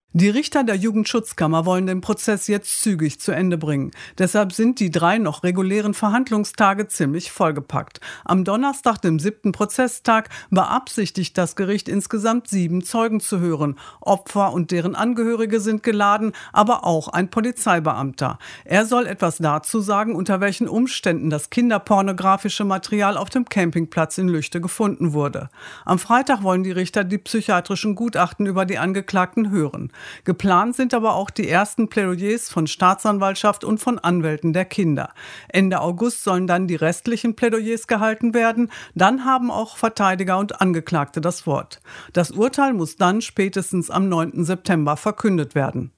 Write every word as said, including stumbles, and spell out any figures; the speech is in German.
Die Richter der Jugendschutzkammer wollen den Prozess jetzt zügig zu Ende bringen. Deshalb sind die drei noch regulären Verhandlungstage ziemlich vollgepackt. Am Donnerstag, dem siebten Prozesstag, beabsichtigt das Gericht insgesamt sieben Zeugen zu hören. Opfer und deren Angehörige sind geladen, aber auch ein Polizeibeamter. Er soll etwas dazu sagen, unter welchen Umständen das kinderpornografische Material auf dem Campingplatz in Lüchte gefunden wurde. Am Freitag wollen die Richter die psychiatrischen Gutachten über die Angeklagten hören. Geplant sind aber auch die ersten Plädoyers von Staatsanwaltschaft und von Anwälten der Kinder. Ende August sollen dann die restlichen Plädoyers gehalten werden. Dann haben auch Verteidiger und Angeklagte das Wort. Das Urteil muss dann spätestens am neunten September verkündet werden.